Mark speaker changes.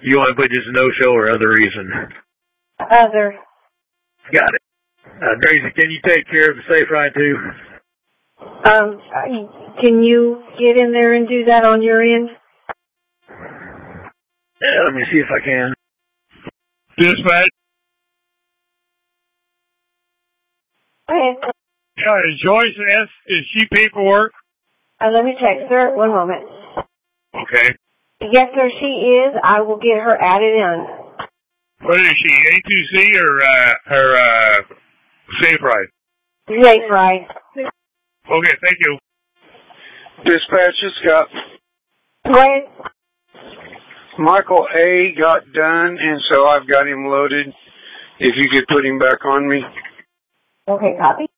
Speaker 1: You want to put just no-show or other reason?
Speaker 2: Other.
Speaker 1: Got it. Daisy, can you take care of the safe ride too?
Speaker 2: Can you get in there and do that on your end?
Speaker 1: Yeah, let me see if I can.
Speaker 3: Dispatch.
Speaker 2: Okay.
Speaker 3: Is Joyce S. Is she paperwork?
Speaker 2: Let me check, sir. One moment.
Speaker 3: Okay.
Speaker 2: Yes, sir, she is. I will get her added in.
Speaker 3: What is she? A2C or Safe Ride?
Speaker 2: Safe Ride.
Speaker 3: Okay, thank you.
Speaker 4: Dispatch, it's Scott.
Speaker 2: Go ahead.
Speaker 4: Michael A. got done, and so I've got him loaded. If you could put him back on me.
Speaker 2: Okay, copy.